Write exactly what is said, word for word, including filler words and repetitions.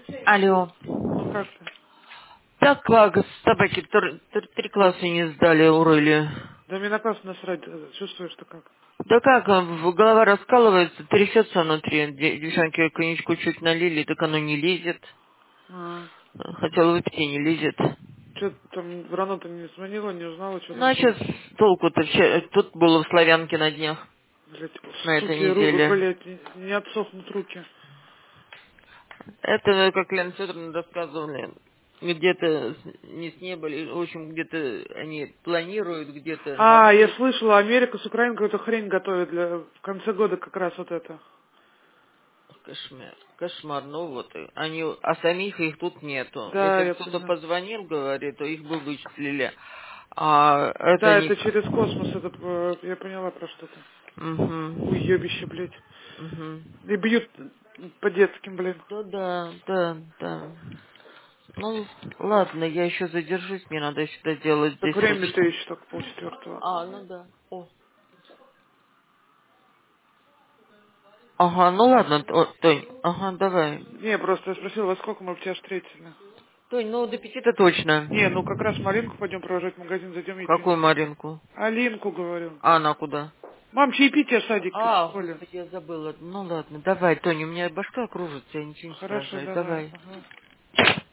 Алло. Ну как ты? Так как собаки тр- тр- три класса не сдали, урыли. Да мне на класс насрать, э, чувствуешь-то как? Да как, а, в- голова раскалывается, трясется внутри. Де- Девчонки коньячку чуть налили, так оно не лезет. А, Хотела выпить и не лезет. что там, рано-то не звонила, не узнала, что Ну там а было. сейчас толку-то? Вчера- Тут было в Славянке на днях, Блять, на этой суки, ру, неделе. блять, не, не отсохнут руки. Это, как Лена Федоровна рассказывали, где-то с- не с неба, ли- в общем, где-то они планируют, где-то на А, я въезд. слышала, Америка с Украиной какую-то хрень готовит для в конце года как раз вот это. Кошмар, кошмар, ну вот, и они, а самих их тут нету. Да, Если я кто-то поняла. позвонил, говорит, то их бы вычислили. А это Да, не... это через космос, это, э, я поняла про что-то. Угу. Уебище, блядь. Угу. И бьют по детским, блин. Да, да, да, да. Ну, ладно, я еще задержусь, мне надо еще доделать Так здесь время-то ручку. еще только полчетвертого. А, ну да. О. Ага, ну ладно, Т- о, Тонь, ага, давай. Не, просто я спросила, во сколько мы в тебя встретили. Тонь, ну до пяти-то точно. Не, ну как раз Маринку пойдем провожать в магазин, зайдем ей Какую принесем. Маринку? Алинку, говорю. А она куда? Мам, чаепитие в садике в А, школе. господи, я забыла. Ну ладно, давай, Тоня, у меня башка кружится, я ничего не Хорошо, соображаю. давай. Давай. Ага.